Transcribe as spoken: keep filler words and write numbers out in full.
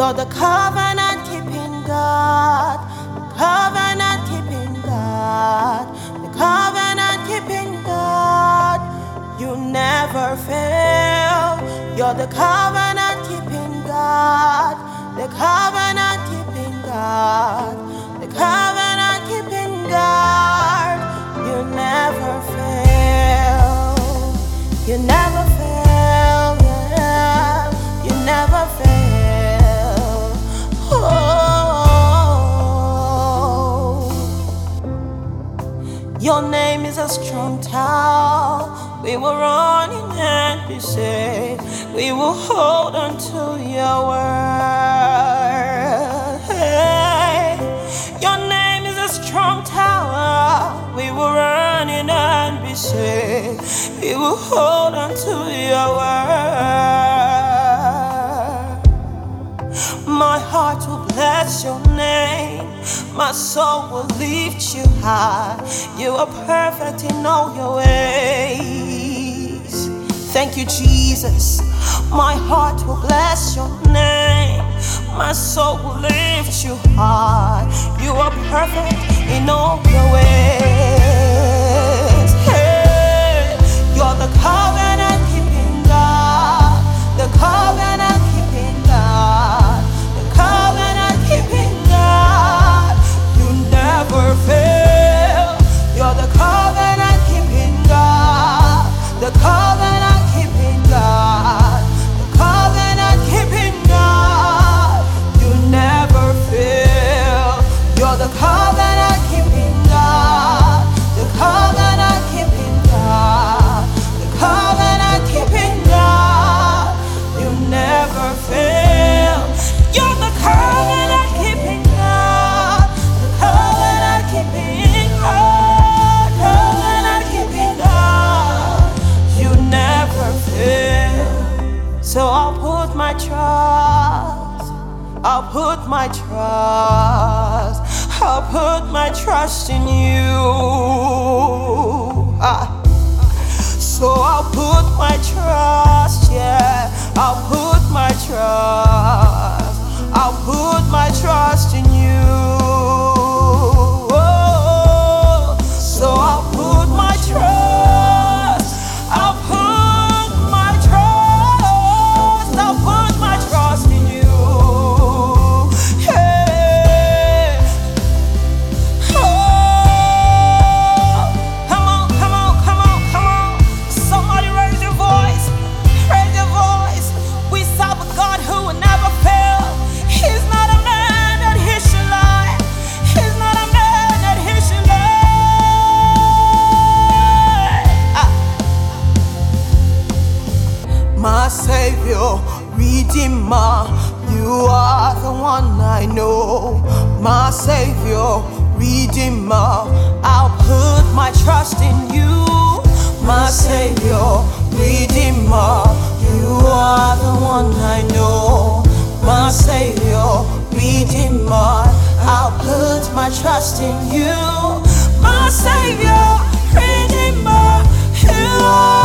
You're the covenant keeping God, the covenant keeping God, the covenant keeping God. You never fail. You're the covenant keeping God, the covenant keeping God, the covenant keeping God. You never fail. You never fail. Yeah. You never fail. Oh, your name is a strong tower. We will run in and be safe. We will hold on to your word. Hey, your name is a strong tower. We will run in and be safe. We will hold on to your word. My heart will bless your name. My soul will lift you high. You are perfect in all your ways. Thank you, Jesus. My heart will bless your name. My soul will lift you high. You are perfect in all your ways. Hey, you're the covenant keeping God, the covenant keeping God, the covenant keeping God. You never fail. You're the covenant keeping God, the covenant keeping God, the covenant keeping God. You never fail. You're the covenant keeping God, the covenant keeping God, the covenant keeping God. You never fail. You're the covenant keeping God, the covenant keeping God, covenant keeping God. You never fail. So I'll put my trust, I'll put my trust, I'll put my trust in you. Ah. So I'll put my trust, yeah, I'll put my trust, I'll put my trust in you. Oh, so I'll put my trust, I'll put my trust, I'll put my trust in you. Hey, oh, come on, come on, come on, come on. Somebody raise your voice, raise your voice. We serve a God who will never fail. He's not a man that he should lie. He's not a man that he should lie. Ah. My Savior, Redeemer, you are the one I know. My Savior, Redeemer, I'll put my trust in you. My Savior, Redeemer, you are the one I know. My Savior, Redeemer, I'll put my trust in you. My Savior, Redeemer, you are